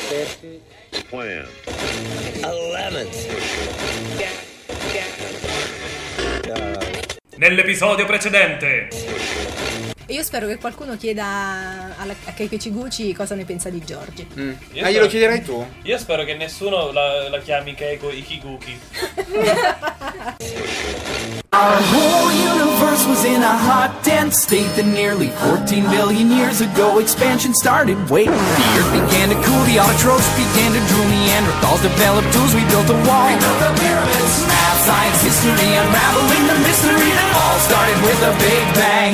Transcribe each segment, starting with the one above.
Plan. 11th. Nell'episodio precedente. E io spero che qualcuno chieda a Keiko Ichiguchi cosa ne pensa di Giorgi. Glielo chiederai tu? Io spero che nessuno la chiami Keiko Ichiguchi. Our whole universe was in a hot, dense state that nearly 14 billion years ago expansion started. Wait, the earth began to cool, the autotrophs began to drool, Neanderthals developed tools, we built a wall. We built the pyramids. Math, science, history, unraveling the mystery that all started with a big bang.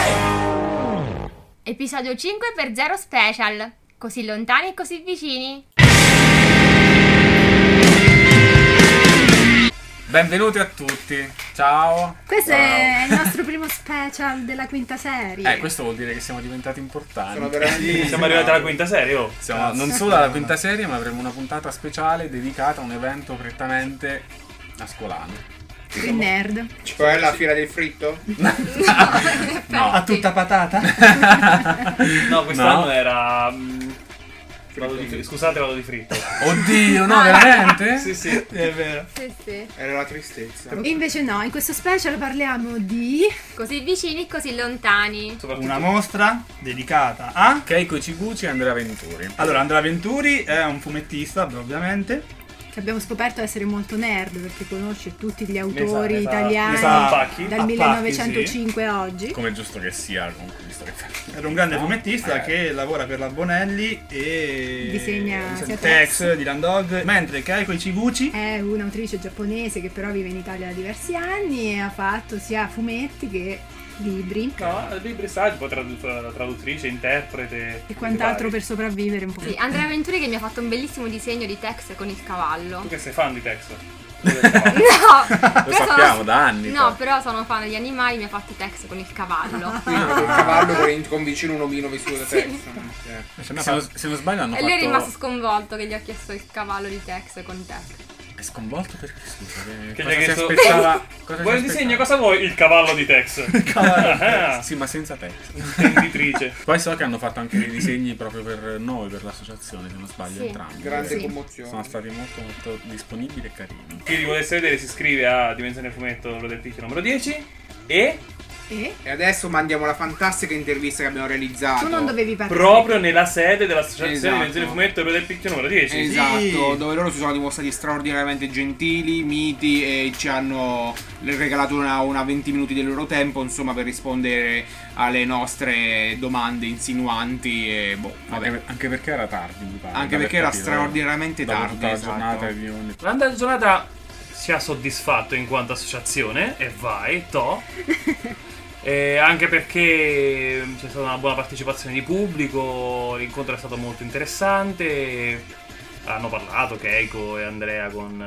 Episodio 5x0 special. Così lontani e così vicini. Benvenuti a tutti, ciao. Questo è il nostro primo special della quinta serie. Questo vuol dire che siamo diventati importanti. Siamo arrivati alla quinta serie, oh. Siamo non solo alla quinta serie, ma avremo una puntata speciale dedicata a un evento prettamente ascolano. Il nerd. Cioè la fiera del fritto? No. A tutta patata? No, quest'anno No. era... Scusate, vado di fritto. Oddio, no, veramente? Sì. È vero. Sì. Era la tristezza. Invece no, in questo special parliamo di... Così vicini, così lontani. Una mostra dedicata a... Keiko Ichiguchi e Andrea Venturi. Allora, Andrea Venturi è un fumettista, ovviamente. che abbiamo scoperto essere molto nerd perché conosce tutti gli autori Ne sa italiani a pacchi. dal A 1905 a oggi. Come è giusto che sia, comunque, visto che Era un grande fumettista che lavora per la Bonelli e Disegna sia Tex, Dylan Dog, mentre Keiko Ichiguchi è un'autrice giapponese che però vive in Italia da diversi anni e ha fatto sia fumetti che libri No, libri saggi, poi traduttrice, interprete e quant'altro per sopravvivere un po'. Sì, Andrea Venturi che mi ha fatto un bellissimo disegno di Tex con il cavallo. Tu che sei fan di Tex? No, lo però sappiamo da anni. No, però sono fan degli animali, mi ha fatto Tex con il cavallo. Quindi il cavallo con vicino un omino vestito da Tex. Se non sbaglio hanno E lui è rimasto fatto... sconvolto che gli ho chiesto il cavallo di Tex con Tex. È sconvolto perché, scusa, Che cosa gli si ha chiesto- aspettava? Cosa Vuoi si il disegno? aspettava? Cosa vuoi? Il cavallo di Tex. Sì, ma senza Tex. Intenditrice. Poi so che hanno fatto anche dei disegni proprio per noi, per l'associazione, se non sbaglio, Sì. entrambi. Grande Sì. commozione. Sono stati molto molto disponibili e carini. Chi li volesse vedere si iscrive a Dimensione Fumetto Quello del Picchio numero 10 e E E adesso mandiamo la fantastica intervista che abbiamo realizzato. tu non dovevi parlare. proprio nella sede dell'associazione Esatto. Dimensione Fumetto Quello del Picchio numero 10. Esatto, Sì. dove loro si sono dimostrati straordinariamente gentili, miti e ci hanno regalato una 20 minuti del loro tempo, insomma, per rispondere alle nostre domande insinuanti e boh, vabbè. Anche perché era tardi, mi pare. Anche da perché era capire. straordinariamente Dopo tardi, tutta la esatto. giornata di ogni... L'andata giornata ci ha soddisfatto in quanto associazione e vai, anche perché c'è stata una buona partecipazione di pubblico, l'incontro è stato molto interessante, hanno parlato Keiko e Andrea con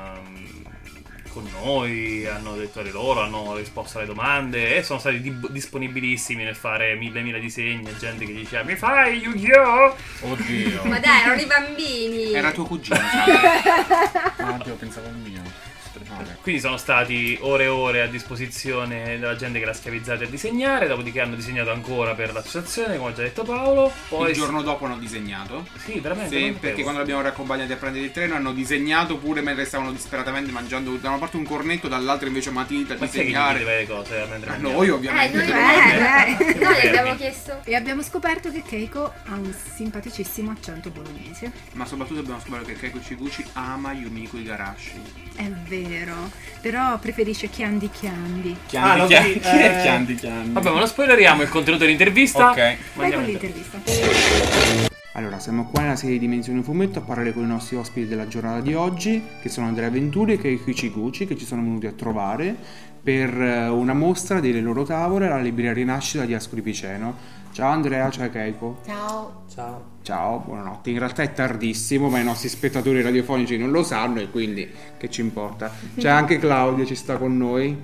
noi, hanno detto le loro, hanno risposto alle domande e sono stati disponibilissimi nel fare mille disegni, e gente che diceva mi fai Yu-Gi-Oh! Oddio. Ma dai, erano i bambini. Era tuo cugino, sai? Ah, oddio, pensavo al mio. Vabbè. Quindi sono stati ore e ore a disposizione della gente che l'ha schiavizzata a disegnare, dopodiché hanno disegnato ancora per l'associazione, come ha già detto Paolo. Poi Il giorno dopo hanno disegnato. Sì, veramente. Sì, non perché sapevo. quando l'abbiamo raccompagnati a prendere il treno hanno disegnato pure mentre stavano disperatamente mangiando da una parte un cornetto, dall'altra invece matita a Ma chi è che gli disegnare. chiedeva le cose mentre A mangiava? noi ovviamente. Noi Noi Noi abbiamo chiesto. E abbiamo scoperto che Keiko ha un simpaticissimo accento bolognese. Ma soprattutto abbiamo scoperto che Keiko Ichiguchi ama Yumiko Igarashi. È vero, però preferisce Chiandi Chiandi. Chi è Chiandi? Vabbè, ma non spoileriamo il contenuto dell'intervista. Ok. Vai Andiamo con in- l'intervista. Allora, siamo qua nella serie di Dimensione Fumetto a parlare con i nostri ospiti della giornata di oggi, che sono Andrea Venturi e Keiko Ichiguchi, che ci sono venuti a trovare per una mostra delle loro tavole alla libreria Rinascita di Ascoli Piceno. Ciao Andrea, ciao Keiko. Ciao. Ciao, buonanotte. In realtà è tardissimo, ma i nostri spettatori radiofonici non lo sanno e quindi che ci importa. C'è anche Claudia, ci sta con noi.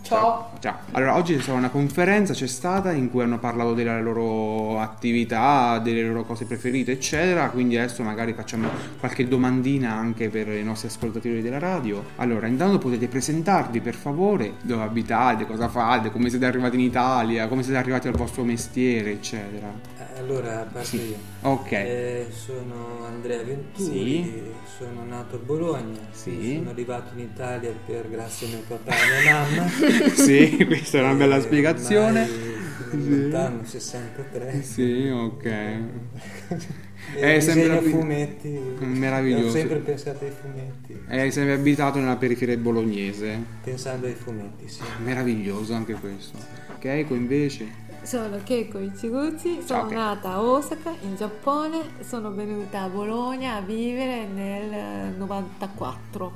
Ciao. Ciao. Allora, oggi c'è stata una conferenza, c'è stata, in cui hanno parlato delle loro attività, delle loro cose preferite, eccetera. Quindi adesso magari facciamo qualche domandina anche per i nostri ascoltatori della radio. Allora, intanto potete presentarvi, per favore, dove abitate, cosa fate, come siete arrivati in Italia, come siete arrivati al vostro mestiere, eccetera. Allora, parto io. Ok. Sono Andrea Venturi, Sì. sono nato a Bologna, Sì. sono arrivato in Italia grazie a mio papà e mia mamma. Sì, questa è una bella spiegazione. Lontano, 63. Sì, ok. Disegno fumetti. Meraviglioso. Ho sempre pensato ai fumetti. Hai sempre abitato nella periferia bolognese. Pensando ai fumetti, sì. Meraviglioso anche questo. Keiko invece? Sono Keiko Ichiguchi, Ciao, sono Keiko. nata a Osaka in Giappone, sono venuta a Bologna a vivere nel 94.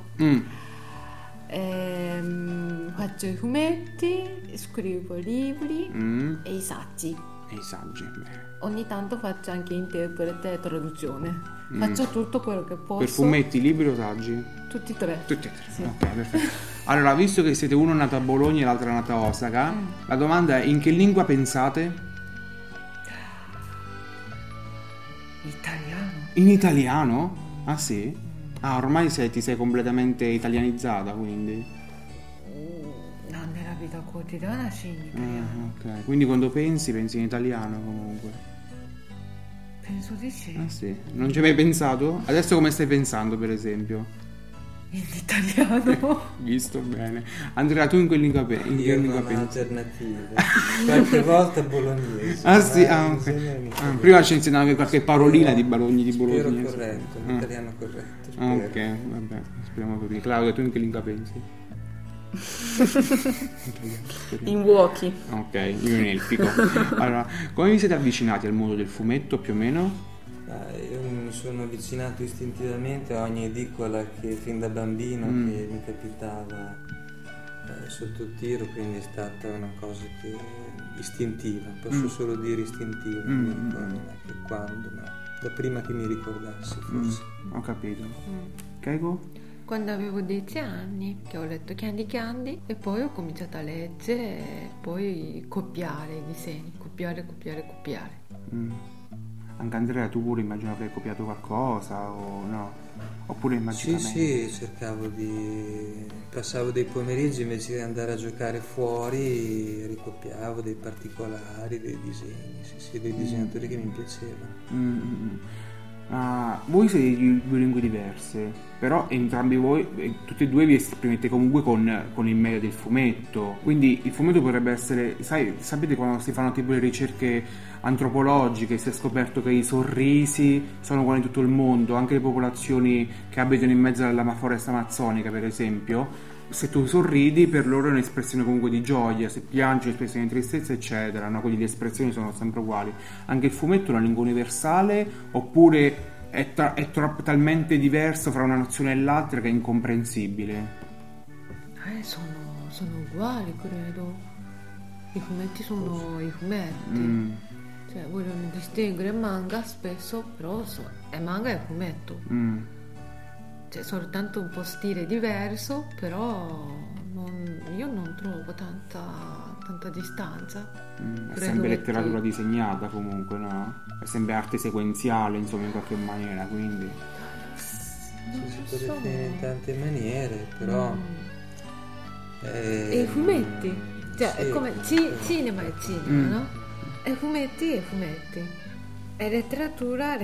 Faccio i fumetti, scrivo libri e i saggi. E i saggi. Beh. Ogni tanto faccio anche interprete e traduzione. Faccio tutto quello che posso. Per fumetti, libri o saggi? Tutti e tre. Tutti e tre. Sì. Ok, perfetto. Allora, visto che siete uno nato a Bologna e l'altro nato a Osaka, la domanda è: in che lingua pensate? Italiano. In italiano? Ah sì? Ah, ormai ti sei completamente italianizzata, quindi. No, nella vita quotidiana sì, in italiano. Ok, quindi quando pensi in italiano comunque. Penso di sì. Ah sì? Non ci hai mai pensato? Adesso come stai pensando, per esempio? In italiano. Visto bene. Andrea, tu in che lingua pensi? Io non ho alternative. Qualche volta bolognese. Ah sì, ma ok. bisogna iniziare. Prima ci insegnava qualche parolina di bolognese. Spero corretto, un italiano corretto. Spero. Ok, vabbè, speriamo così. Claudia, tu in che lingua pensi? In vuoti. Ok, io in elfico. Allora, come vi siete avvicinati al mondo del fumetto più o meno? Io mi sono avvicinato istintivamente a ogni edicola che fin da bambino che mi capitava sotto tiro, quindi è stata una cosa che istintiva, posso solo dire istintiva, non mi ricordo neanche quando, ma da prima che mi ricordassi forse. Ho capito. Keiko? Quando avevo 10 anni, che ho letto Candy Candy e poi ho cominciato a leggere e poi copiare i disegni, copiare. Anche Andrea, tu pure immagino che hai copiato qualcosa o no? Oppure magicamente? Sì, passavo dei pomeriggi invece di andare a giocare fuori, ricopiavo dei particolari, dei disegni, dei disegnatori che mi piacevano. Voi siete di due lingue diverse, però entrambi voi, tutti e due vi esprimete comunque con il medio del fumetto, quindi il fumetto potrebbe essere, sapete quando si fanno tipo le ricerche antropologiche, si è scoperto che i sorrisi sono uguali in tutto il mondo, anche le popolazioni che abitano in mezzo alla foresta amazzonica per esempio, se tu sorridi per loro è un'espressione comunque di gioia, se piangi è un'espressione di tristezza eccetera, no? Quindi le espressioni sono sempre uguali. Anche il fumetto è una lingua universale oppure è talmente diverso fra una nazione e l'altra che è incomprensibile? Sono uguali, credo. I fumetti sono i fumetti. Cioè vogliono distinguere manga spesso, però è manga e fumetto. C'è soltanto un po' stile diverso, però io non trovo tanta distanza. È sempre letteratura disegnata comunque, no? È sempre arte sequenziale, insomma, in qualche maniera, quindi... Si può definire in tante maniere, però... E i fumetti? Cioè, è come cinema e cinema, no? E fumetti e fumetti. E letteratura.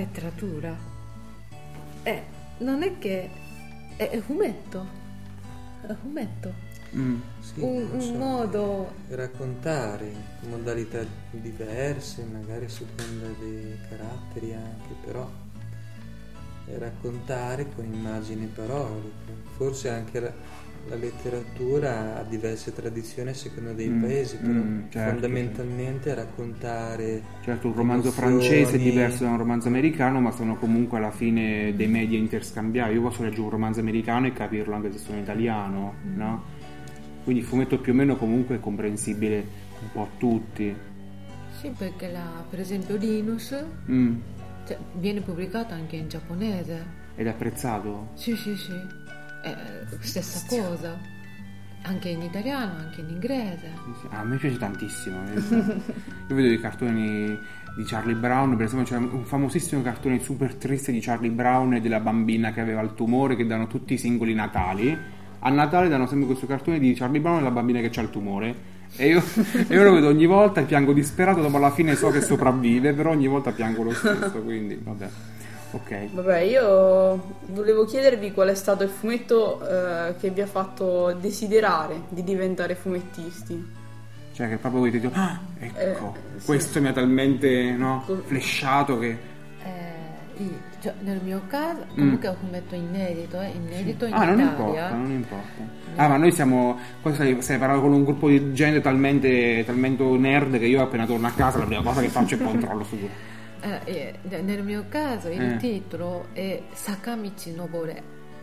Non è che è fumetto. È fumetto. Sì, un modo raccontare in modalità diverse, magari a seconda dei caratteri anche, però raccontare con immagini e parole. Forse anche la letteratura ha diverse tradizioni a seconda dei paesi, però certo, fondamentalmente raccontare. Certo, un romanzo emozioni. francese è diverso da un romanzo americano, ma sono comunque alla fine dei media interscambiabili. Io posso leggere un romanzo americano e capirlo anche se sono italiano, no? Quindi il fumetto più o meno comunque è comprensibile un po' a tutti. Sì, perché per esempio Linus viene pubblicato anche in giapponese. Ed è apprezzato? Sì. È stessa cosa. Anche in italiano, anche in inglese. Sì. A me piace tantissimo. Io vedo i cartoni di Charlie Brown, per esempio c'è un famosissimo cartone super triste di Charlie Brown e della bambina che aveva il tumore, che danno tutti i singoli Natali. A Natale danno sempre questo cartone di Charlie Brown e la bambina che ha il tumore. E io lo vedo ogni volta e piango disperato, dopo alla fine so che sopravvive, però ogni volta piango lo stesso, quindi vabbè. Ok. Vabbè, io volevo chiedervi qual è stato il fumetto che vi ha fatto desiderare di diventare fumettisti. Cioè che proprio avete detto, ecco, sì. questo mi ha talmente flashato che... Cioè, nel mio caso, comunque è un fumetto inedito in non Italia. Non importa. Ma noi siamo... Poi stai parlando con un gruppo di gente talmente nerd che io appena torno a casa la prima cosa che faccio è controllo su tutto. Nel mio caso il titolo è Sakamichi Nobore.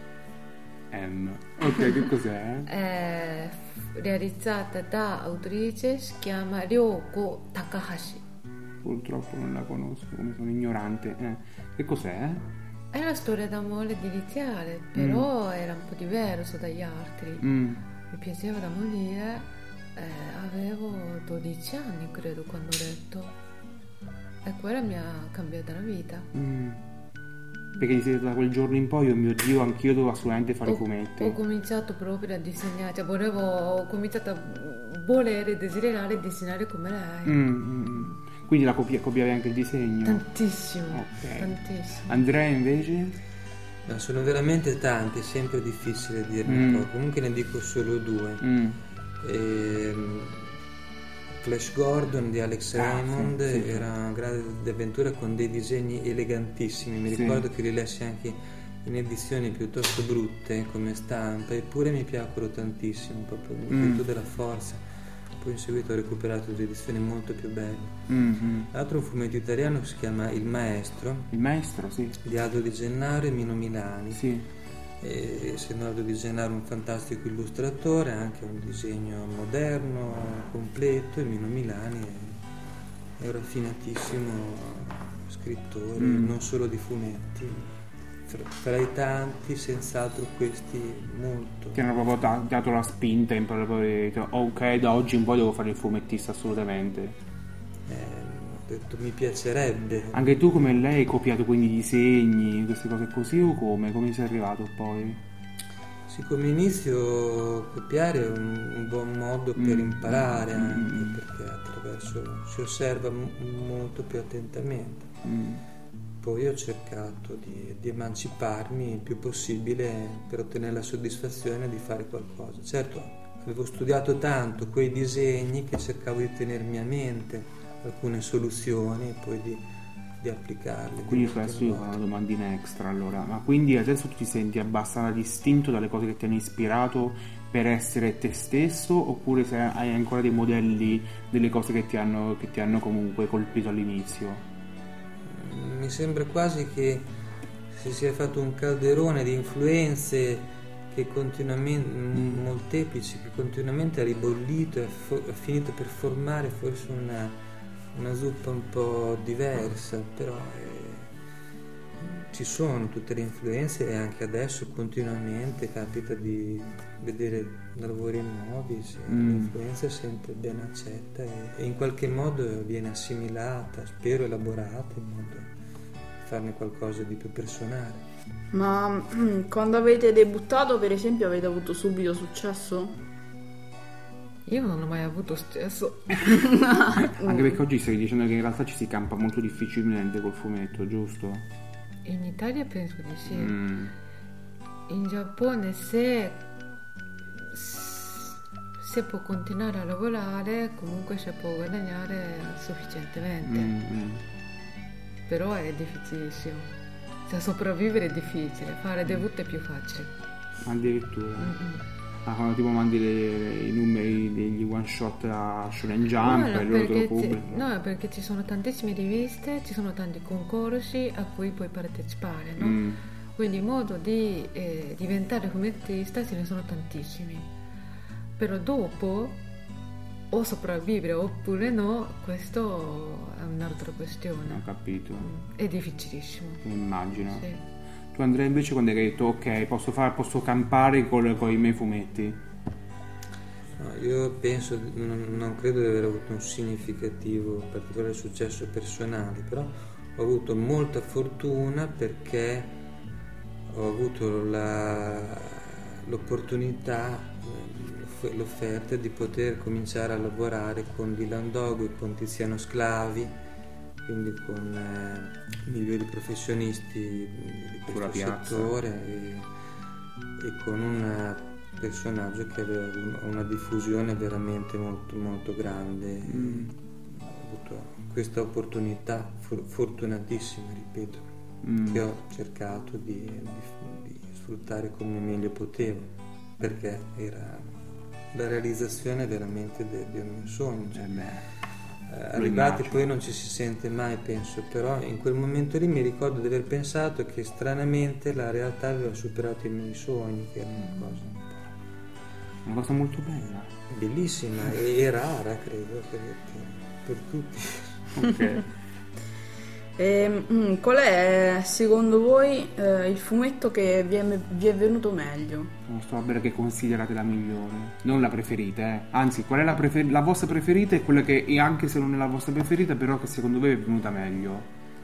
Ok, che cos'è? È realizzata da autrice, si chiama Ryoko Takahashi. Purtroppo non la conosco, come sono ignorante. Che cos'è? È una storia d'amore iniziale, però era un po' diverso dagli altri. Mi piaceva da morire. Avevo 12 anni, credo, quando ho letto. E quella mi ha cambiato la vita. Perché da quel giorno in poi, oh mio Dio, anch'io dovevo assolutamente fare i fumetti. Ho cominciato proprio a disegnare, cioè ho cominciato a volere, desiderare disegnare come lei. Quindi la copiavi anche il disegno? Tantissimo, okay. Tantissimo. Andrea invece? No, sono veramente tanti, è sempre difficile dirne poco. Comunque ne dico solo due. Flash Gordon di Alex Raymond era una grande avventura con dei disegni elegantissimi. Mi ricordo che li lessi anche in edizioni piuttosto brutte come stampa, eppure mi piacquero tantissimo, proprio un grito della forza. Poi in seguito ho recuperato delle edizioni molto più belle. L'altro è un fumetto italiano che si chiama Il Maestro. Il Maestro, sì. Di Aldo Di Gennaro e Mino Milani. Sì. Essendo Aldo Di Gennaro un fantastico illustratore, ha anche un disegno moderno, completo, e Mino Milani è un raffinatissimo scrittore, non solo di fumetti. Fra i tanti, senz'altro questi molto. Ti hanno proprio dato la spinta in proprio ok, da oggi in poi devo fare il fumettista assolutamente. Ho detto mi piacerebbe. Anche tu come lei hai copiato quindi i disegni, queste cose così, o come sei arrivato poi? Sì, come inizio copiare è un buon modo per imparare anche, perché attraverso si osserva molto più attentamente. Poi ho cercato di emanciparmi il più possibile per ottenere la soddisfazione di fare qualcosa. Certo, avevo studiato tanto quei disegni che cercavo di tenermi a mente alcune soluzioni e poi di applicarle. Quindi adesso io ho una domandina extra allora. Ma quindi adesso tu ti senti abbastanza distinto dalle cose che ti hanno ispirato per essere te stesso, oppure se hai ancora dei modelli delle cose che ti hanno comunque colpito all'inizio? Mi sembra quasi che si sia fatto un calderone di influenze che continuamente, molteplici, che continuamente ha ribollito e ha finito per formare forse una zuppa un po' diversa, però ci sono tutte le influenze e anche adesso continuamente capita di vedere lavori nuovi, l'influenza è sempre ben accetta e in qualche modo viene assimilata, spero elaborata, in modo da farne qualcosa di più personale. Ma quando avete debuttato, per esempio, avete avuto subito successo? Io non ho mai avuto successo. Anche perché oggi stai dicendo che in realtà ci si campa molto difficilmente col fumetto, giusto? In Italia penso di sì. In Giappone se può continuare a lavorare, comunque si può guadagnare sufficientemente. Però è difficilissimo. Cioè, sopravvivere è difficile, fare debutto è più facile. Addirittura. Quando tipo mandi i numeri degli one shot a Shonen Jump e loro te lo pubblicano. No, perché ci sono tantissime riviste, ci sono tanti concorsi a cui puoi partecipare, no? Quindi il modo di diventare fumettista ce ne sono tantissimi. Però dopo o sopravvivere oppure no, questo è un'altra questione. Ho capito. È difficilissimo. Immagino. Sì. Tu Andrea invece quando hai detto ok, posso campare con i miei fumetti? No, io penso, non credo di aver avuto un significativo particolare successo personale, però ho avuto molta fortuna perché ho avuto l'opportunità, l'offerta di poter cominciare a lavorare con Dylan Dog e con Tiziano Sclavi, quindi con i migliori professionisti di questo settore e con un personaggio che aveva una diffusione veramente molto molto grande. Ho avuto questa opportunità fortunatissima, ripeto, che ho cercato di sfruttare come meglio potevo, perché era la realizzazione veramente di un mio sogno. Arrivati poi non ci si sente mai, penso, però in quel momento lì mi ricordo di aver pensato che stranamente la realtà aveva superato i miei sogni, che era una cosa molto bella, bellissima e rara, credo, per tutti. Ok. Qual è secondo voi il fumetto che vi è venuto meglio? Una storia che considerate la migliore, non la preferita, anzi, qual è la vostra preferita e quella che, anche se non è la vostra preferita, però che secondo voi è venuta meglio?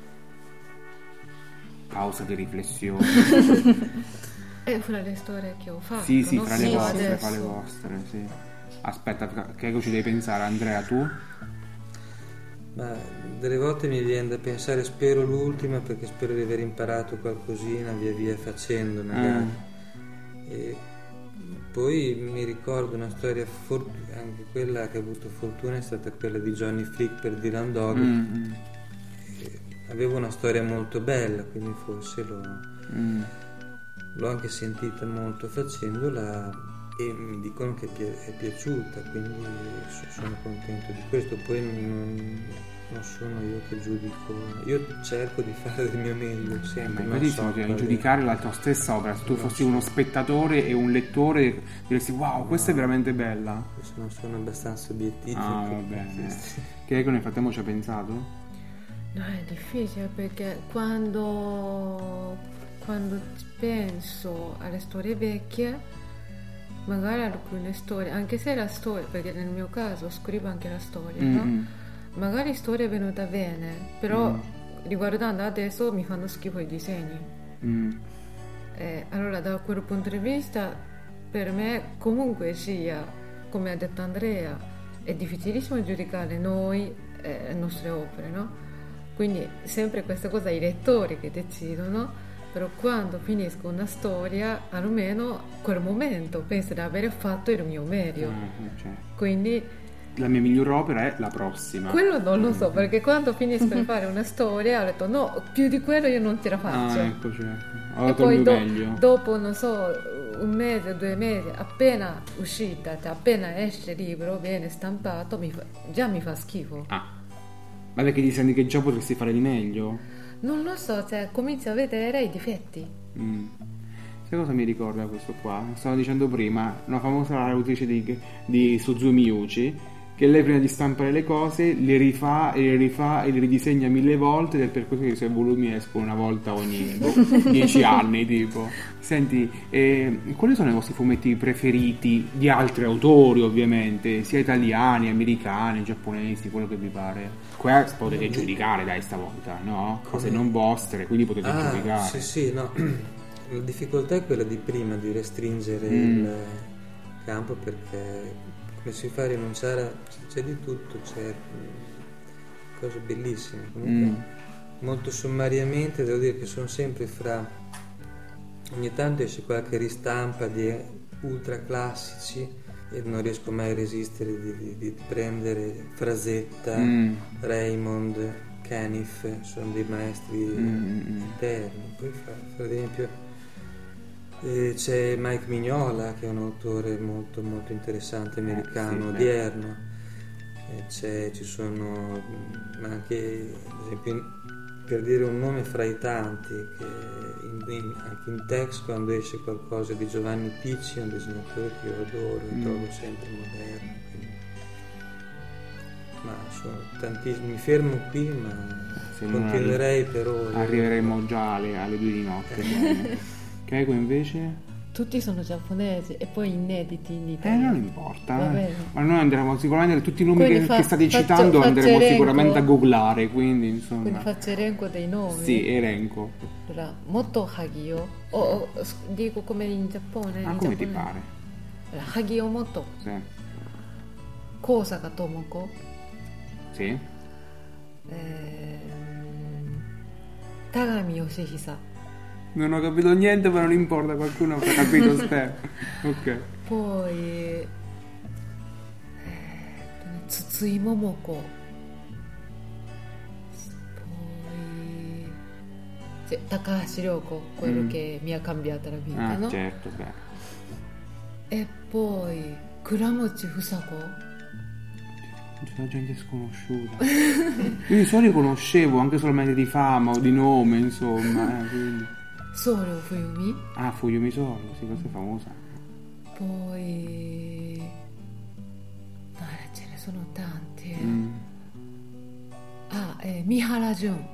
Pausa di riflessione. È fra le storie che ho fatto. Sì, no? fra le vostre, sì. Aspetta, che ci devi pensare, Andrea, tu? Ma delle volte mi viene da pensare, spero l'ultima, perché spero di aver imparato qualcosina via via facendo magari. E poi mi ricordo una storia, anche quella che ha avuto fortuna è stata quella di Johnny Flick per Dylan Dog. Avevo una storia molto bella, quindi forse l'ho anche sentita molto facendola e mi dicono che è piaciuta, quindi sono contento di questo. Poi non sono io che giudico, io cerco di fare del mio meglio sempre. Ma è giudicare la tua stessa opera. Se tu fossi uno spettatore e un lettore diresti wow, questa è veramente bella. Non sono abbastanza obiettivo. Va bene. Che nel frattempo ci ha pensato? No, è difficile perché quando penso alle storie vecchie, magari alcune storie, anche se la storia, perché nel mio caso scrivo anche la storia, no? Magari la storia è venuta bene, però riguardando adesso mi fanno schifo i disegni. Allora da quel punto di vista per me comunque sia, come ha detto Andrea, è difficilissimo giudicare noi le nostre opere, no? Quindi sempre questa cosa i lettori che decidono. Però quando finisco una storia, almeno quel momento penso di aver fatto il mio meglio. Quindi la mia migliore opera è la prossima. Quello non lo so, perché quando finisco di fare una storia ho detto no, più di quello io non ce la faccio. Ecco, certo. E poi dopo, non so, un mese, 2 mesi, appena uscita, cioè appena esce il libro, viene stampato, già mi fa schifo. Ma perché ti senti che già potresti fare di meglio? Non lo so, cioè cominci a vedere i difetti. Sai cosa mi ricorda questo qua? Stavo dicendo prima, una famosa autrice di Suzuki Miyuchi, che lei prima di stampare le cose le rifà e le ridisegna 1000 volte, ed è per questo che i suoi volumi escono una volta ogni 10 anni tipo. Senti, quali sono i vostri fumetti preferiti di altri autori, ovviamente, sia italiani, americani, giapponesi, quello che vi pare? Qua potete giudicare, dai, stavolta, no? Cose non vostre, quindi potete giudicare. Sì, no. La difficoltà è quella di prima, di restringere il campo, perché come si fa a rinunciare c'è di tutto, c'è cose bellissime. Comunque, molto sommariamente devo dire che sono sempre ogni tanto esce qualche ristampa di ultra classici e non riesco mai a resistere di prendere Frazetta, Raymond, Caniff, sono dei maestri eterni. Poi per esempio c'è Mike Mignola, che è un autore molto molto interessante, americano, odierno. Ci sono anche, ad esempio, per dire un nome fra i tanti, che anche in Tex, quando esce qualcosa di Giovanni Picci, è un disegnatore che io adoro e trovo sempre moderno. Ma sono tantissimi, mi fermo qui, ma continuerei per ore. Arriveremo già alle 2 di notte. Keiko invece? tutti sono giapponesi e poi inediti in italiano. Non importa. Va bene. Ma noi andremo sicuramente, tutti i nomi Quindi che state citando faccio andremo elenco. sicuramente a googlare, quindi insomma. Quindi faccio elenco dei nomi. Sì, elenco. Allora, Moto Hagio. Dico come in Giappone. Ah, in come ti Giappone. pare? Allora, Hagio Moto. Sì. Kosaka Tomoko. Sì. Tagami Yoshihisa. Non ho capito niente, ma non importa, qualcuno avrà capito Ste. Ok. Poi Tsutsui Momoko. Poi Takahashi Ryoko, quello che mi ha cambiato la vita, no? Certo, beh. E poi Kuramochi Fusako. C'è gente sconosciuta. Io di solito conoscevo anche solamente di fama o di nome, insomma. Quindi. Solo Fuyumi. Ah, Fuyumi Solo, sì, questa è famosa. Poi ce ne sono tanti. Mihara Jun.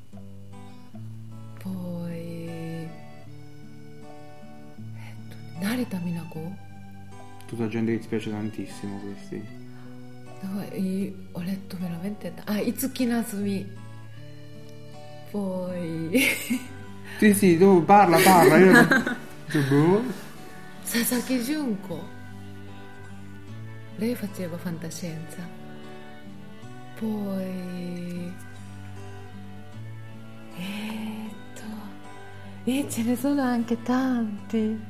Poi Narita Minako. Tutta gente che ti piace tantissimo questi. No, io ho letto veramente Itsuki Nazumi. Poi Sì, tu parla. Sasaki Junko. Lei faceva fantascienza. Poi ce ne sono anche tanti.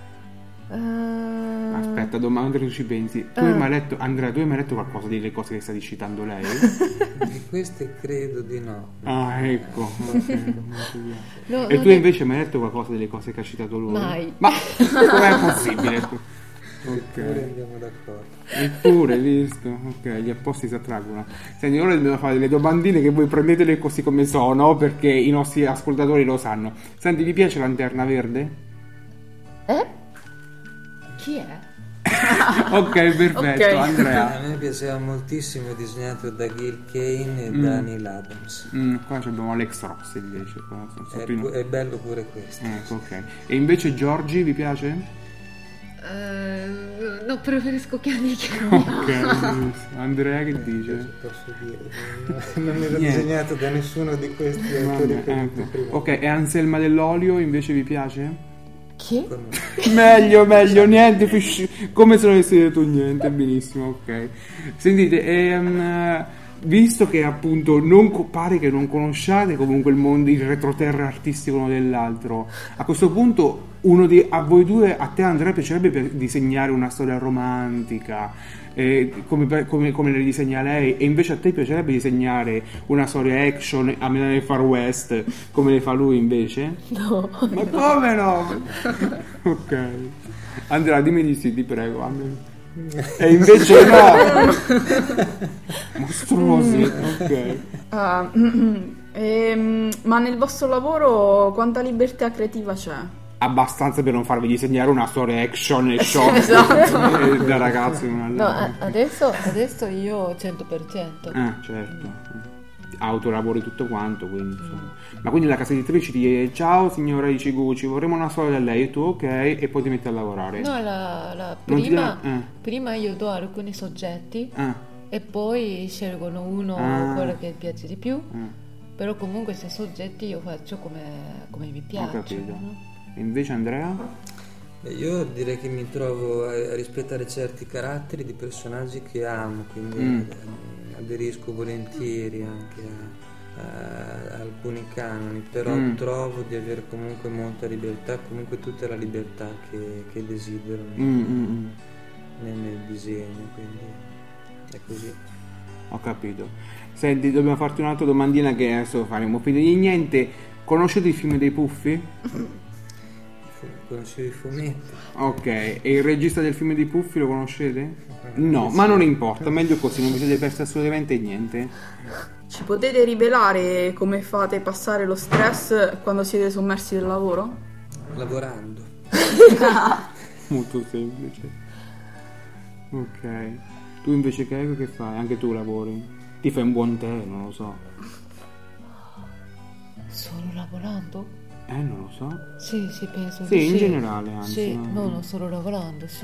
Aspetta, domanda, tu ci pensi. Andrea, tu hai mai letto qualcosa delle cose che stai citando lei? Di queste credo di no. Ah, ecco. Okay. No, e tu invece hai mai letto qualcosa delle cose che ha citato lui? Mai. Ma com'è possibile? Eppure andiamo d'accordo. Eppure, visto? Ok, gli apposti si attraggono. Senti, ora dobbiamo fare delle domandine che voi prendetele così come sono, perché i nostri ascoltatori lo sanno. Senti, vi piace Lanterna Verde? Chi è? Ok, perfetto, Ok. Andrea. A me piaceva moltissimo, disegnato da Gil Kane e da Neil Adams. Qua abbiamo Alex Ross invece. Qua È bello pure questo. Ecco, ok. E invece Giorgi vi piace? No, preferisco Chianicchia. Ok, Andrea che dice? Posso dire, non ero disegnato da nessuno di questi autori. Ecco. Ok, e Anselma Dell'Olio invece vi piace? Chi? Meglio, niente, come se non avessi detto niente, benissimo, ok. Sentite, visto che appunto pare che non conosciate comunque il mondo, il retroterra artistico uno dell'altro, a questo punto a voi due, a te Andrea piacerebbe disegnare una storia romantica, come le disegna lei, e invece a te piacerebbe disegnare una storia action a metà nel Far West come le fa lui invece? No. Ma come no? Ok. Andrea, dimmi di sì, ti prego. E invece no. Mostruosi. Ok. Ma nel vostro lavoro quanta libertà creativa c'è? Abbastanza per non farvi disegnare una storia action e shock Esatto. da ragazzi. No, adesso io 100%. Certo. Autolavori tutto quanto, quindi insomma. Ma quindi la casa editrice ti dice: ciao signora Ichiguchi, vorremmo una storia da lei, e tu ok, e poi ti metti a lavorare. No, prima io do alcuni soggetti e poi scelgono uno quello che piace di più. Però comunque se soggetti io faccio come mi piace. Ho capito. No? E invece Andrea? Io direi che mi trovo a rispettare certi caratteri di personaggi che amo, quindi aderisco volentieri anche a alcuni canoni, però trovo di avere comunque molta libertà, comunque tutta la libertà che desidero nel disegno, quindi è così. Ho capito. Senti, dobbiamo farti un'altra domandina che adesso faremo finire di niente. Conoscete il film dei Puffi? Conoscevo i fumetti. Ok, e il regista del film dei Puffi lo conoscete? No, ma non importa, meglio così, non vi siete persi assolutamente niente. Ci potete rivelare come fate passare lo stress quando siete sommersi dal lavoro? Lavorando. Molto semplice. Ok. Tu invece che fai? Anche tu lavori? Ti fai un buon tè, non lo so. Solo lavorando? Non lo so. Sì, penso Sì, che in sì. generale, anzi. Sì, no? non solo lavorando, sì.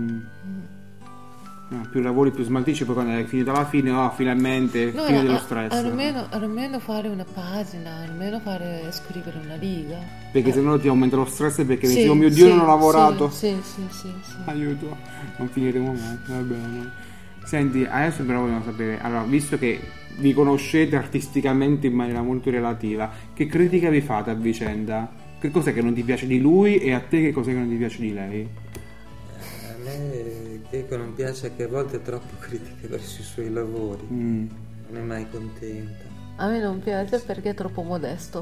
Più lavori, più smaltisci, poi quando è finita la fine, finalmente, No, fine dello stress. almeno fare una pagina, almeno scrivere una riga. Perché se no ti aumenta lo stress perché Sì, dici, oh mio Dio, sì, non ho lavorato. Sì. Aiuto, non finiremo mai, va bene. Senti, adesso però vogliamo sapere, allora, visto che vi conoscete artisticamente in maniera molto relativa, che critica vi fate a vicenda? Che cos'è che non ti piace di lui e a te che cos'è che non ti piace di lei? A me Keiko non piace che a volte è troppo critica verso i suoi lavori, non è mai contenta. A me non piace perché è troppo modesto.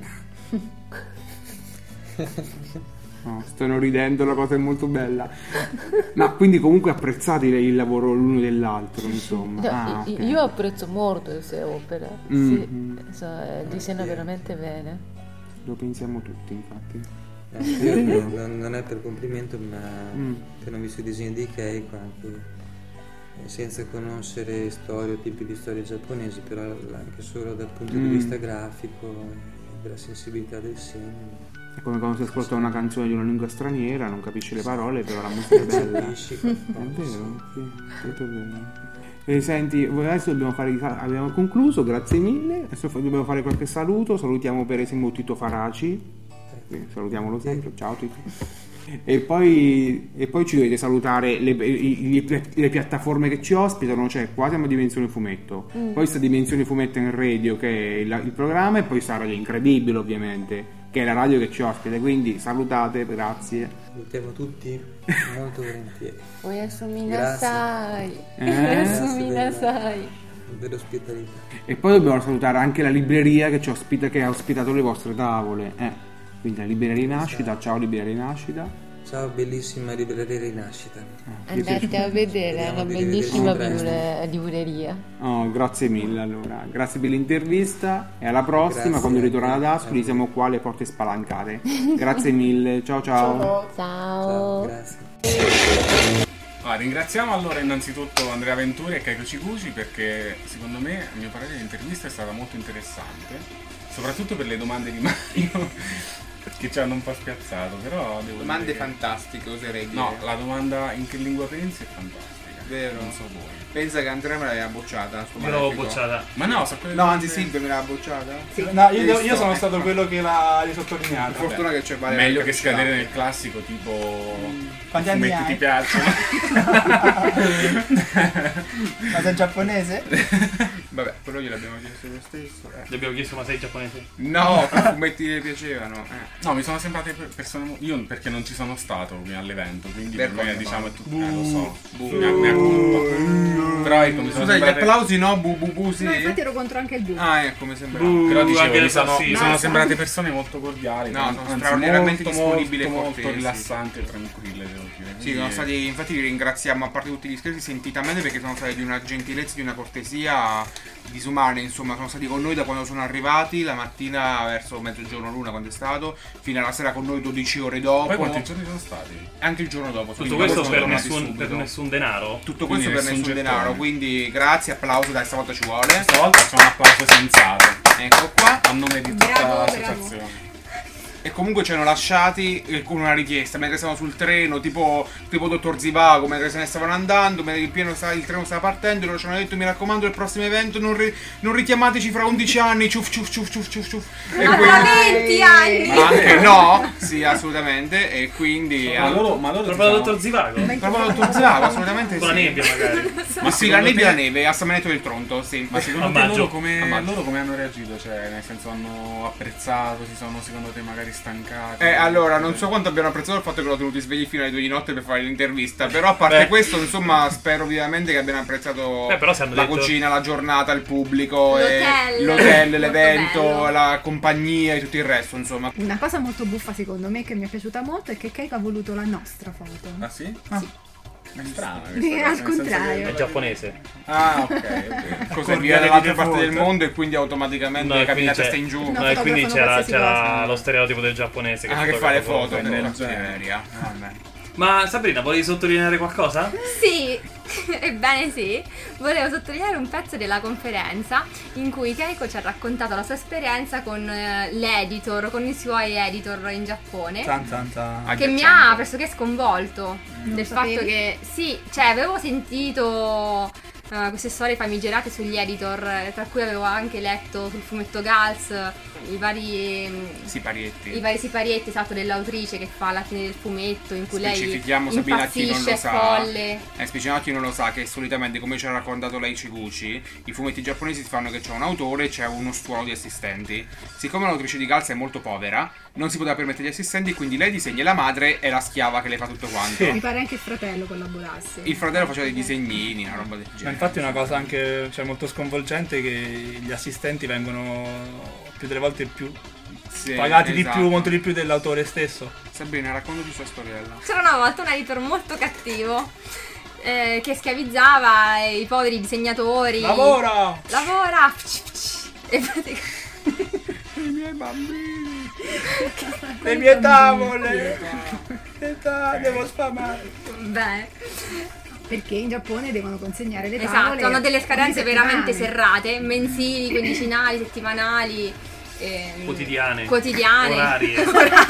No, stanno ridendo, la cosa è molto bella. Ma quindi comunque apprezzate il lavoro l'uno dell'altro, insomma. Okay. Io apprezzo molto le sue opere, disegna veramente bene. Lo pensiamo tutti, infatti. Io non è per complimento, ma appena ho visto i disegni di Keiko, anche senza conoscere storie o tipi di storie giapponesi, però anche solo dal punto di vista grafico e della sensibilità del segno. È come quando si ascolta una canzone di una lingua straniera, non capisci le parole, però la musica è bella. È vero, sì, tutto vero. E senti, adesso abbiamo concluso, grazie mille. Adesso dobbiamo fare qualche saluto. Salutiamo per esempio Tito Faraci. Salutiamolo sempre, ciao Tito. E poi ci dovete salutare le piattaforme che ci ospitano, cioè qua siamo a Dimensione Fumetto, poi sta Dimensione Fumetto in Radio che è il programma, e poi sta Radio Incredibile ovviamente, che è la radio che ci ospita, quindi salutate, grazie. Salutiamo tutti molto volentieri. Oyasuminasai. Dell'ospitalità. E poi dobbiamo salutare anche la libreria che che ha ospitato le vostre tavole. Quindi la Libreria Rinascita, ciao Libreria Rinascita. Ciao bellissima Libreria Rinascita. Andate a vedere, è una bellissima libreria. Oh, grazie mille allora, grazie per l'intervista e alla prossima, Grazie, quando ritorna ad Ascoli siamo qua alle porte spalancate. Grazie mille, ciao. Ciao, grazie. Ringraziamo allora innanzitutto Andrea Venturi e Keiko Chiguchi, perché secondo me, a mio parere, l'intervista è stata molto interessante, soprattutto per le domande di Mario che ci hanno un po' spiazzato, però devo Domande dire fantastiche, oserei dire. No, la domanda in che lingua pensi è fantastica. Vero? Non so voi. Pensa che Andrea me l'aveva bocciata. Io l'avevo bocciata. Ma no, so quelle No, anzi Silvia me l'aveva bocciata. Sì. No, io sono stato quello che l'ha sottolineato. Fortuna che c'è Valeria. meglio che scadere nel classico tipo Quanti anni fumetti hai? ti piacciono. Ma sei giapponese? Vabbè, però gliel'abbiamo chiesto lo stesso. Gli abbiamo chiesto, ma sei giapponese? No, che fumetti le piacevano. No, mi sono sembrate persone. Io perché non ci sono stato all'evento, quindi per me diciamo è tutto. Lo so. Mia colpa. Però ecco, mi sono Scusa, gli sembrate. applausi no, sì. No, infatti ero contro anche il bu. Ecco, mi sembra. Però dicevo, anche mi le sono salsine. sembrate persone molto cordiali. No, sono anzi, straordinariamente molto, disponibili e molto cortesi. rilassanti e tranquille, devo dire. Sì, sono stati, infatti li ringraziamo, a parte tutti gli scherzi, sentitamente, perché sono stati di una gentilezza, di una cortesia disumane, insomma, sono stati con noi da quando sono arrivati, la mattina verso mezzogiorno l'una quando è stato, fino alla sera con noi 12 ore dopo. Poi quanti giorni sono stati? Anche il giorno dopo. Tutto questo sono per tornati nessun denaro? Tutto Quindi questo per nessun gettone. denaro, quindi grazie, applauso, dai, stavolta ci vuole. Stavolta c'è un applauso sensato. Ecco qua. A nome di tutta Bravo, l'associazione. E comunque ci hanno lasciati con una richiesta, mentre stavano sul treno, tipo Dottor Zivago, mentre se ne stavano andando, mentre il treno stava partendo, loro ci hanno detto: mi raccomando, il prossimo evento non richiamateci fra 11 anni, ciuff. E Ma fra 20 anni! Ma anche no, sì, assolutamente, e quindi Ma loro Proprio da Dottor Zivago? proprio Dottor Zivago, assolutamente Con sì. la nebbia magari. Ma sì, la nebbia e la neve, a San Benedetto del Tronto, sì. Ma secondo A te maggio. loro come hanno reagito? Cioè, nel senso, hanno apprezzato, si sono secondo te magari stancati? Allora, non so quanto abbiano apprezzato il fatto che l'ho tenuti svegli fino alle 2 di notte per fare l'intervista, però a parte questo, insomma, spero vivamente che abbiano apprezzato però se hanno la detto- cucina, la giornata, il pubblico, L'hotel, l'evento, molto bello. la compagnia e tutto il resto, insomma. Una cosa molto buffa secondo me che mi è piaciuta molto è che Keiko ha voluto la nostra foto. Ah sì? Sì. È strana Sì, questa cosa, al nel senso contrario. È giapponese. Ah, ok. Cos'è, Cordiale viene dall'altra di parte del default. mondo e quindi automaticamente No, e cammina a quindi testa in giù. No, No, e quindi fotografano c'era qualsiasi lo stereotipo del giapponese Che fa le foto, del nella genere. Siberia. Vabbè. Ma Sabrina, volevi sottolineare qualcosa? Sì, Ebbene sì, volevo sottolineare un pezzo della conferenza in cui Keiko ci ha raccontato la sua esperienza con l'editor, con i suoi editor in Giappone. Che mi ha pressoché sconvolto del fatto che sì, cioè avevo sentito queste storie famigerate sugli editor, tra cui avevo anche letto sul fumetto Gals i vari siparietti, esatto, dell'autrice che fa alla fine del fumetto, in cui lei Sabina, chi non lo sa, folle. Specifichiamo a chi non lo sa che solitamente, come ci ha raccontato lei Chiguchi, i fumetti giapponesi si fanno che c'è un autore e c'è uno stuolo di assistenti. Siccome l'autrice di Gals è molto povera, non si poteva permettere gli assistenti, quindi lei disegna la madre e la schiava che le fa tutto quanto. Mi pare anche il fratello collaborasse. Il fratello faceva dei disegnini, una roba del genere. Ma infatti è una cosa anche molto sconvolgente che gli assistenti vengono più delle volte pagati di più, molto di più dell'autore stesso. Sabrina, raccontaci questa storiella. C'era una volta un editor molto cattivo che schiavizzava i poveri disegnatori. Lavora! E praticamente i miei bambini, le mie tavole, devo sfamare. Beh, perché in Giappone devono consegnare le tavole. Esatto, hanno delle scadenze veramente serrate, mensili, quindicinali, settimanali, quotidiane, orarie.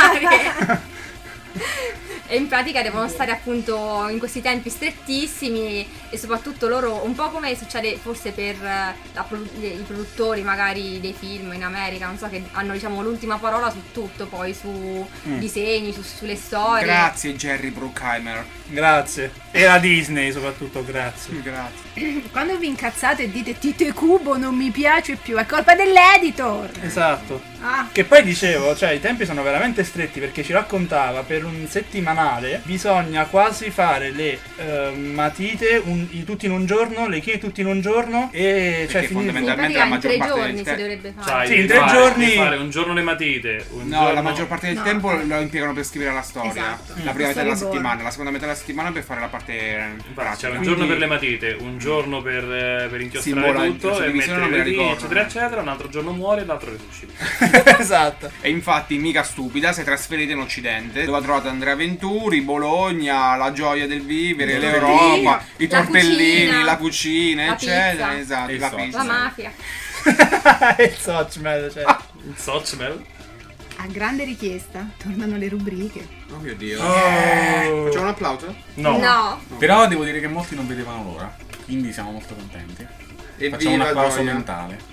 E in pratica devono stare appunto in questi tempi strettissimi, e soprattutto loro, un po' come succede forse per i produttori magari dei film in America, non so, che hanno diciamo l'ultima parola su tutto, poi su disegni, sulle storie. Grazie Jerry Bruckheimer. Grazie. E la Disney soprattutto, grazie. Quando vi incazzate e dite Tite Kubo non mi piace più, è colpa dell'editor. Esatto. Che poi dicevo, cioè i tempi sono veramente stretti, perché ci raccontava per un settimanale bisogna quasi fare le matite tutti in un giorno, le chine tutti in un giorno, e cioè fondamentalmente la maggior parte del tempo si dovrebbe fare. Sì, in 3 giorni fare un giorno le matite, la maggior parte del tempo lo impiegano per scrivere la storia. Esatto. La prima metà della settimana, la seconda metà della settimana per fare la parte pratica. Cioè un giorno per le matite, un giorno per inchiostrare tutto e mettere lì, eccetera eccetera, un altro giorno muore, l'altro risuscita. Esatto. E infatti mica stupida, si è trasferita in Occidente, dove ha trovato Andrea Venturi, Bologna, la gioia del vivere, l'Europa, i tortellini, la cucina, eccetera. Pizza. Esatto, la pizza. La mafia. Il Sochmel, cioè. Il Sochmel? A grande richiesta tornano le rubriche. Oh mio Dio. Facciamo un applauso? No. Però devo dire che molti non vedevano l'ora, quindi siamo molto contenti. E facciamo un applauso mentale.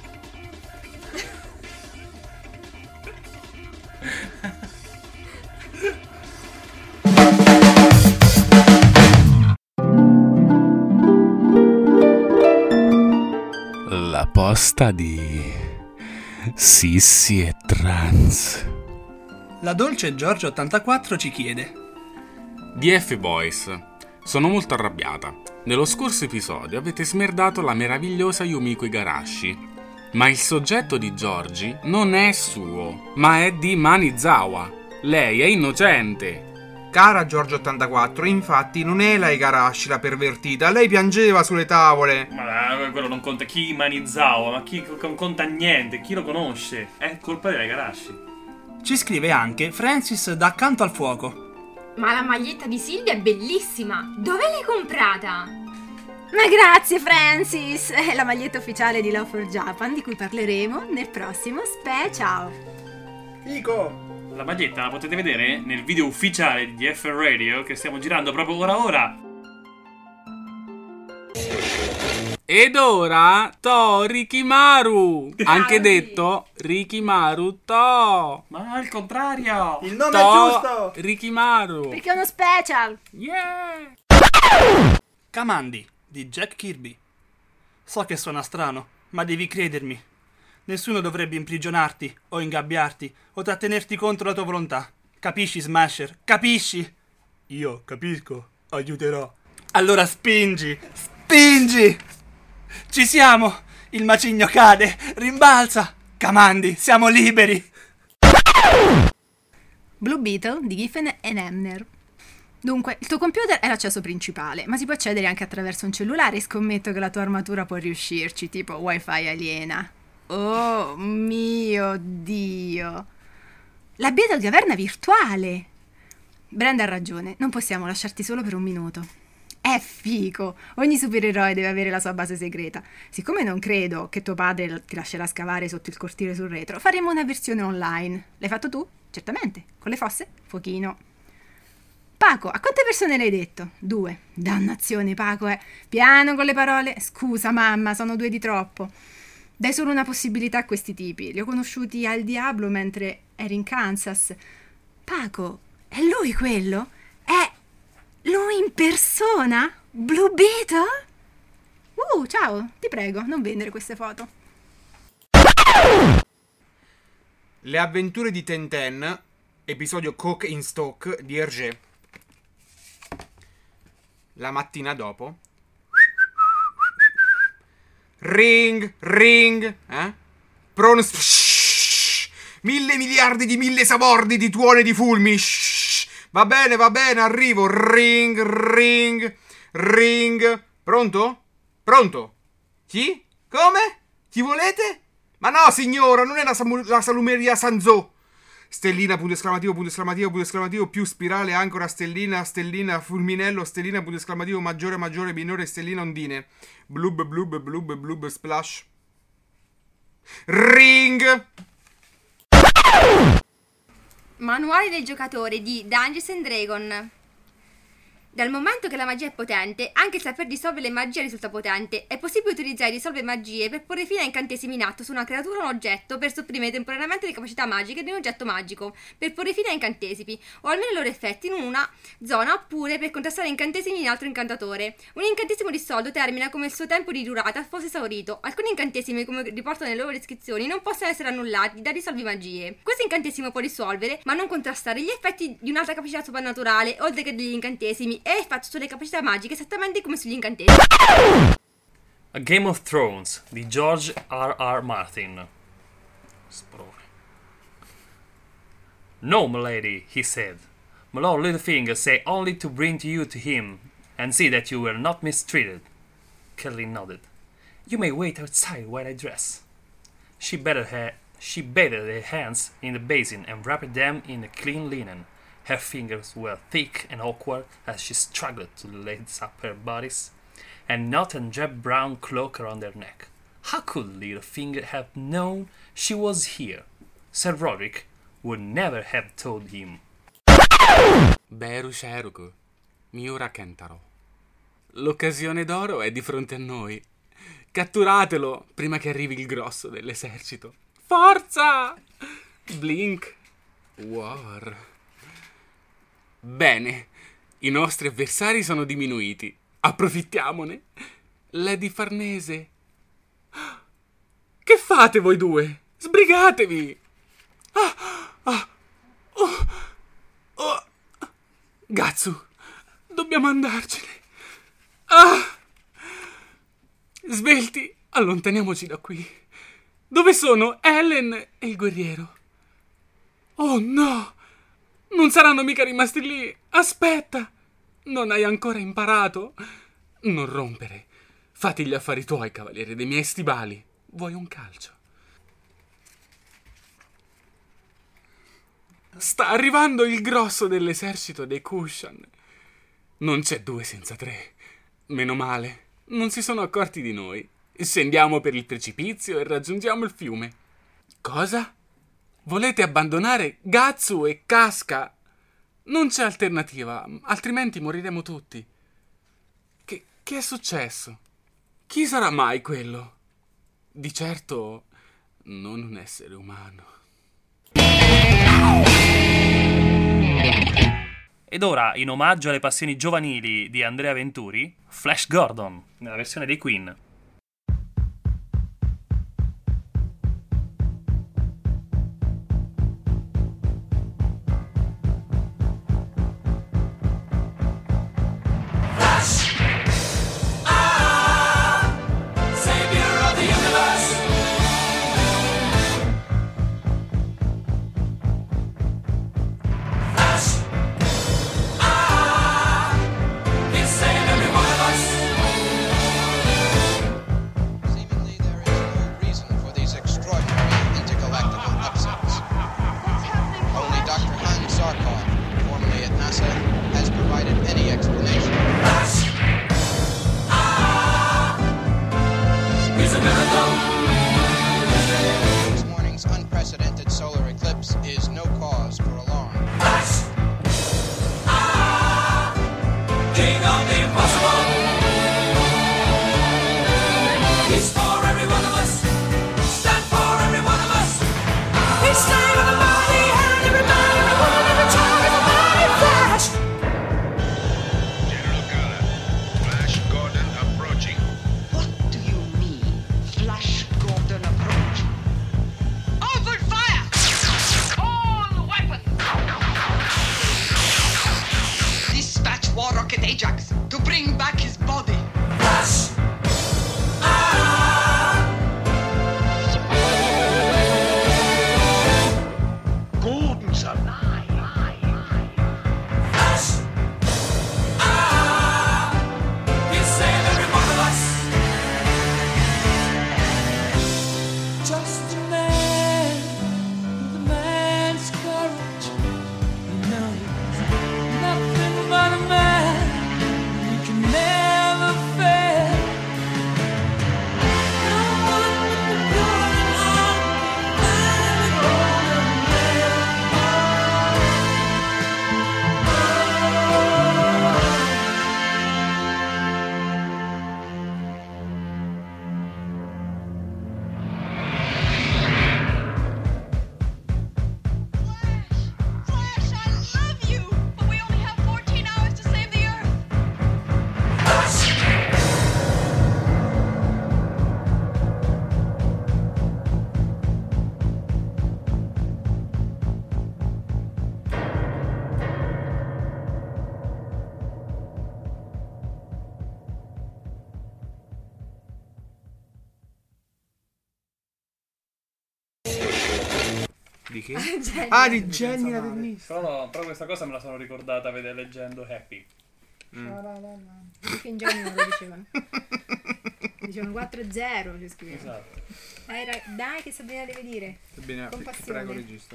La posta di Sissi e Trans. La dolce Giorgio 84 ci chiede: DF Boys, sono molto arrabbiata. Nello scorso episodio avete smerdato la meravigliosa Yumiko Igarashi, ma il soggetto di Giorgi non è suo, ma è di Manizawa. Lei è innocente. Cara Giorgio 84, infatti non è la Igarashi la pervertita, lei piangeva sulle tavole. Ma quello non conta. Chi Manizawa? Ma chi non conta niente? Chi lo conosce? È colpa della Igarashi. Ci scrive anche Francis da Accanto al Fuoco: Ma la maglietta di Silvia è bellissima. Dove l'hai comprata? Ma grazie Francis! È la maglietta ufficiale di Love for Japan, di cui parleremo nel prossimo special. Fico! La maglietta la potete vedere nel video ufficiale di DF Radio che stiamo girando proprio ora. Ed ora To Rikimaru, anche detto Rikimaru To. Ma al contrario, il nome To è giusto! Rikimaru. Perché è uno special! Yeah! Kamandi di Jack Kirby. So che suona strano, ma devi credermi. Nessuno dovrebbe imprigionarti o ingabbiarti o trattenerti contro la tua volontà. Capisci, Smasher? Capisci? Io capisco. Aiuterò. Allora spingi! Spingi! Ci siamo! Il macigno cade! Rimbalza! Kamandi, siamo liberi! Blue Beetle di Giffen e Emner. Dunque, il tuo computer è l'accesso principale, ma si può accedere anche attraverso un cellulare. Scommetto che la tua armatura può riuscirci, tipo wifi aliena. Oh mio Dio! La Beetle caverna virtuale! Brenda ha ragione, non possiamo lasciarti solo per un minuto. È figo! Ogni supereroe deve avere la sua base segreta. Siccome non credo che tuo padre ti lascerà scavare sotto il cortile sul retro, faremo una versione online. L'hai fatto tu? Certamente. Con le fosse? Fuochino. Paco, a quante persone l'hai detto? 2. Dannazione, Paco, Piano con le parole. Scusa, mamma, sono 2 di troppo. Dai solo una possibilità a questi tipi. Li ho conosciuti al Diablo mentre eri in Kansas. Paco, è lui quello? È lui in persona? Blue Beetle? Ciao, ti prego, non vendere queste foto. Le avventure di Tintin, episodio Coke in Stock di Hergé. La mattina dopo. Ring, Pronos. 1000 miliardi di 1000 sabordi di tuone di fulmini. Va bene, arrivo. Ring. Pronto? Chi? Come? Chi volete? Ma no, signora, non è la salumeria Sanzò. Stellina, punto esclamativo, più spirale, ancora, stellina, fulminello, stellina, punto esclamativo, maggiore, minore, stellina, ondine. Blub, splash. Ring! Manuale del giocatore di Dungeons & Dragons. Dal momento che la magia è potente, anche il saper dissolvere le magie risulta potente. È possibile utilizzare risolvere magie per porre fine a incantesimi in atto su una creatura o un oggetto, per sopprimere temporaneamente le capacità magiche di un oggetto magico, per porre fine a incantesimi, o almeno i loro effetti in una zona, oppure per contrastare incantesimi in un altro incantatore. Un incantesimo dissolto termina come il suo tempo di durata fosse esaurito. Alcuni incantesimi, come riportano nelle loro descrizioni, non possono essere annullati da risolvi magie. Questo incantesimo può risolvere, ma non contrastare gli effetti di un'altra capacità soprannaturale, oltre che degli incantesimi, e effetto sulle capacità magiche esattamente come sugli incantesimi. A Game of Thrones di George R.R. Martin. Sprone. No, milady, he said. My lord Littlefinger say only to bring you to him and see that you were not mistreated. Kelly nodded. You may wait outside while I dress. She bathed her hands in the basin and wrapped them in a clean linen. Her fingers were thick and awkward as she struggled to lace up her bodice and knot a jet brown cloak around her neck. How could Littlefinger have known she was here? Sir Roderick would never have told him. Beru Sheruku, Miura Kentaro. L'occasione d'oro è di fronte a noi. Catturatelo prima che arrivi il grosso dell'esercito. Forza! Blink. War. Bene, i nostri avversari sono diminuiti. Approfittiamone. Lady Farnese. Che fate voi due? Sbrigatevi! Gatsu, dobbiamo andarcene. Svelti, allontaniamoci da qui. Dove sono Ellen e il guerriero? Oh no! Non saranno mica rimasti lì. Aspetta. Non hai ancora imparato? Non rompere. Fatti gli affari tuoi, cavaliere dei miei stivali. Vuoi un calcio? Sta arrivando il grosso dell'esercito dei Kushan. Non c'è 2 senza 3. Meno male. Non si sono accorti di noi. Scendiamo per il precipizio e raggiungiamo il fiume. Cosa? Volete abbandonare Gatsu e Casca? Non c'è alternativa, altrimenti moriremo tutti. Che è successo? Chi sarà mai quello? Di certo non un essere umano. Ed ora, in omaggio alle passioni giovanili di Andrea Venturi, Flash Gordon, nella versione dei Queen. Di che? Di Jenny la tennista. Però questa cosa me la sono ricordata leggendo Happy. Perché in Jenny non lo dicevano. Dicevano 4-0, ci scrivono. Esatto. Dai che Sabrina deve dire. Sabrina, con passione. prego regista.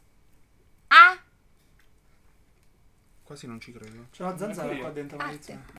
Quasi non ci credo. C'è una zanzara qua dentro. Arte.